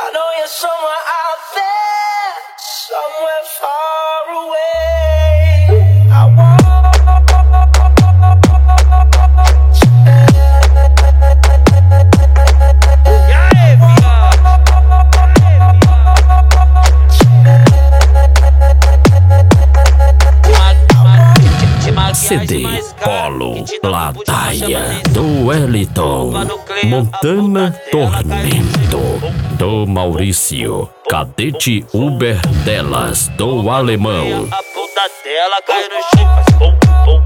I know you're somewhere out there, somewhere far away. I want CD Polo Ladaia do Wellington, Montana Tormento do Maurício, Cadete Uber Delas do Alemão. A bunda dela cai no chão, faz bom, bom,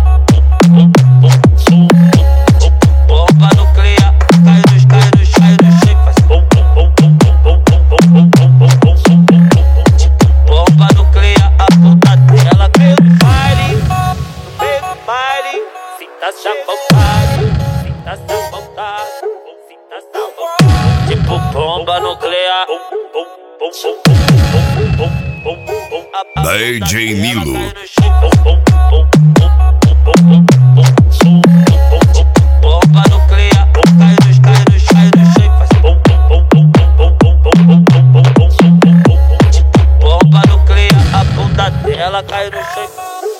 bomba nuclear, cai no chão, faz bom, bomba nuclear, a bunda dela cai no baile, sinta-se à vontade, sinta-se à vontade, sinta-se à vontade. Tipo bomba nuclear, DJ Nilo. Bomba nuclear, cai no chão, faz bom, bomba nuclear, a bunda dela cai no chão.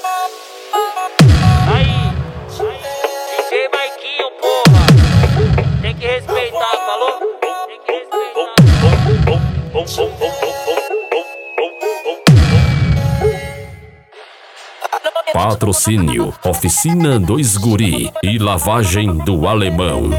Aí, DJ Maiquinho, porra, tem que respeitar, falou? Tem que respeitar. Patrocínio Oficina Dois Guri e Lavagem do Alemão.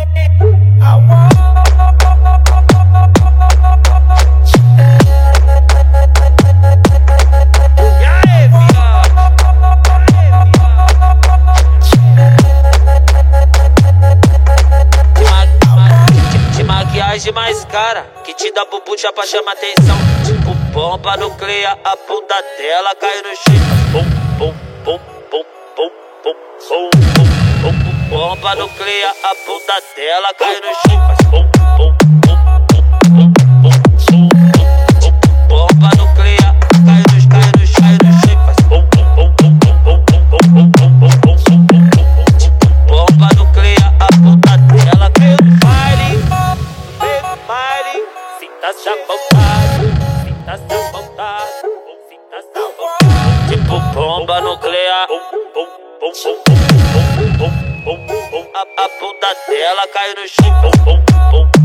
De maquiagem mais cara, que te dá bubucha pra chamar atenção. Tipo bomba nuclear, a bunda dela cai no chão. Bomba nuclear, a bunda dela cai no chão, faz bom, bomba nuclear, cai no chão, faz bom, bomba nuclear, a bunda dela cai no baile, sinta-se à vontade, sinta-se à vontade, sinta-se à vontade. Tipo bomba nuclear, a bunda dela cai no chão.